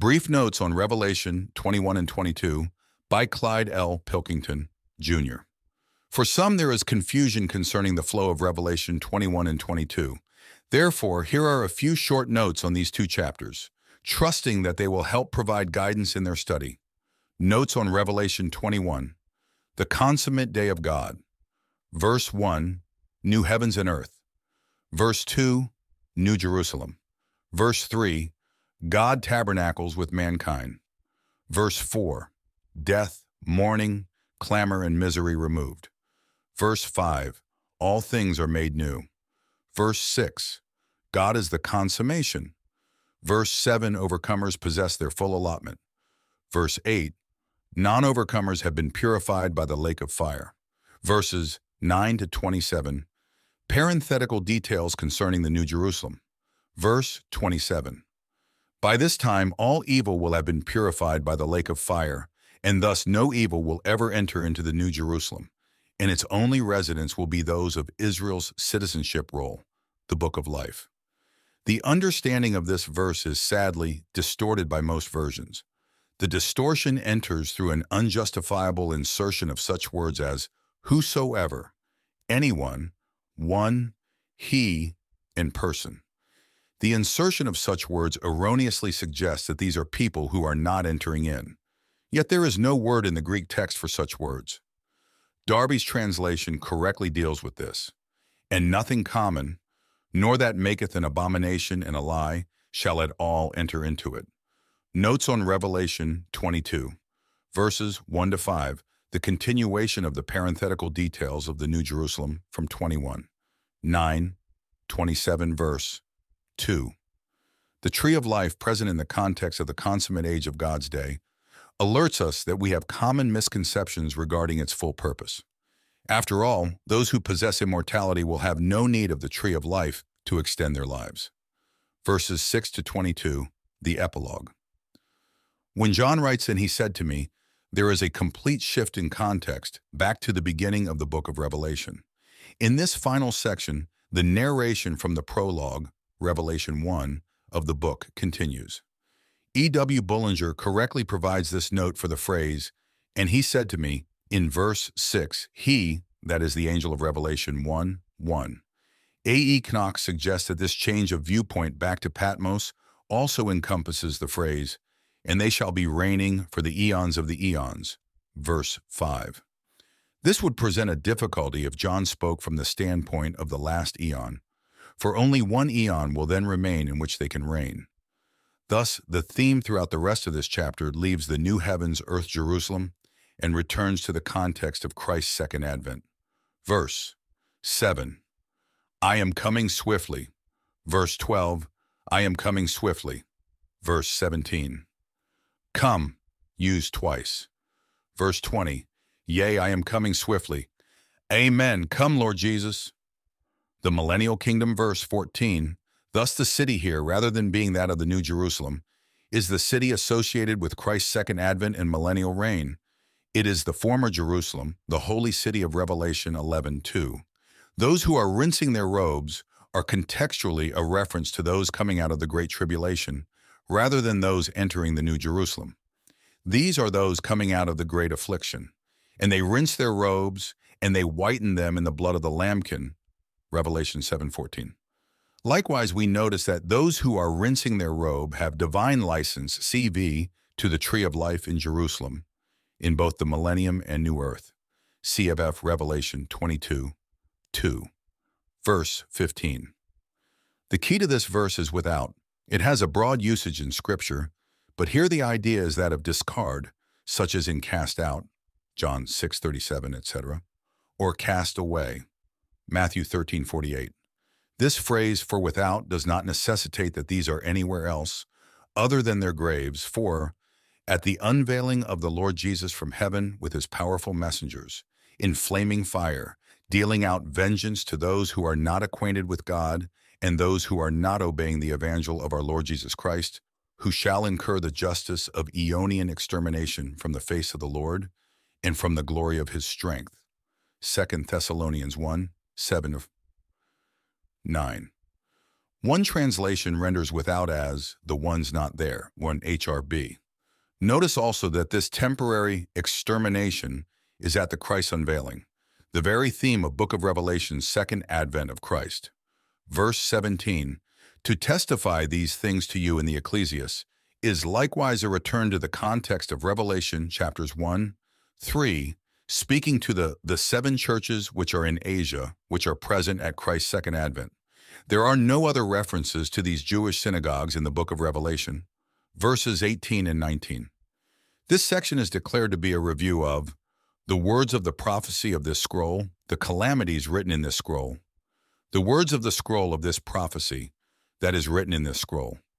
Brief Notes on Revelation 21 and 22 by Clyde L. Pilkington, Jr. For some there is confusion concerning the flow of Revelation 21 and 22. Therefore, here are a few short notes on these two chapters, trusting that they will help provide guidance in their study. Notes on Revelation 21, the consummate day of God. Verse 1, New heavens and earth. Verse 2, New Jerusalem. Verse 3, God tabernacles with mankind. Verse 4, death, mourning, clamor, and misery removed. Verse 5, all things are made new. Verse 6, God is the consummation. Verse 7, overcomers possess their full allotment. Verse 8, non-overcomers have been purified by the lake of fire. Verses 9 to 27, parenthetical details concerning the New Jerusalem. Verse 27, by this time all evil will have been purified by the lake of fire, and thus no evil will ever enter into the New Jerusalem, and its only residents will be those of Israel's citizenship roll, the Book of Life. The understanding of this verse is sadly distorted by most versions. The distortion enters through an unjustifiable insertion of such words as whosoever, anyone, one, he, and person. The insertion of such words erroneously suggests that these are people who are not entering in. Yet there is no word in the Greek text for such words. Darby's translation correctly deals with this. And nothing common, nor that maketh an abomination and a lie, shall at all enter into it. Notes on Revelation 22, verses 1 to 5, the continuation of the parenthetical details of the New Jerusalem from 21. 9, 27 verse 2. The tree of life present in the context of the consummate age of God's day alerts us that we have common misconceptions regarding its full purpose. After all, those who possess immortality will have no need of the tree of life to extend their lives. Verses 6 to 22, the epilogue. When John writes, and he said to me, there is a complete shift in context back to the beginning of the book of Revelation. In this final section, the narration from the prologue, Revelation 1, of the book continues. E.W. Bullinger correctly provides this note for the phrase, and he said to me, in verse 6, he, that is the angel of Revelation 1:1. A.E. Knox suggests that this change of viewpoint back to Patmos also encompasses the phrase, and they shall be reigning for the eons of the eons, verse 5. This would present a difficulty if John spoke from the standpoint of the last eon, for only one eon will then remain in which they can reign. Thus, the theme throughout the rest of this chapter leaves the new heavens, earth, Jerusalem, and returns to the context of Christ's second advent. Verse 7, I am coming swiftly. Verse 12, I am coming swiftly. Verse 17, come, used twice. Verse 20, yea, I am coming swiftly. Amen, come, Lord Jesus. The millennial kingdom, verse 14, thus the city here, rather than being that of the New Jerusalem, is the city associated with Christ's second advent and millennial reign. It is the former Jerusalem, the holy city of Revelation 11:2. Those who are rinsing their robes are contextually a reference to those coming out of the Great Tribulation, rather than those entering the New Jerusalem. These are those coming out of the great affliction, and they rinse their robes, and they whiten them in the blood of the lambkin, Revelation 7:14. Likewise, we notice that those who are rinsing their robe have divine license, CV, to the tree of life in Jerusalem, in both the millennium and new earth, CFF Revelation 22:2. Verse 15. The key to this verse is without. It has a broad usage in Scripture, but here the idea is that of discard, such as in cast out, John 6:37, etc., or cast away, Matthew 13:48. This phrase, for without, does not necessitate that these are anywhere else other than their graves, for at the unveiling of the Lord Jesus from heaven with his powerful messengers, in flaming fire, dealing out vengeance to those who are not acquainted with God and those who are not obeying the evangel of our Lord Jesus Christ, who shall incur the justice of aeonian extermination from the face of the Lord and from the glory of his strength. 2 Thessalonians 1:7-9. One translation renders without as the one's not there, or an HRB. Notice also that this temporary extermination is at the Christ unveiling, the very theme of Book of Revelation's second advent of Christ. Verse 17, to testify these things to you in the Ecclesias, is likewise a return to the context of Revelation chapters 1, 3, speaking to the seven churches which are in Asia, which are present at Christ's second advent. There are no other references to these Jewish synagogues in the book of Revelation. Verses 18 and 19. This section is declared to be a review of the words of the prophecy of this scroll, the calamities written in this scroll, the words of the scroll of this prophecy that is written in this scroll.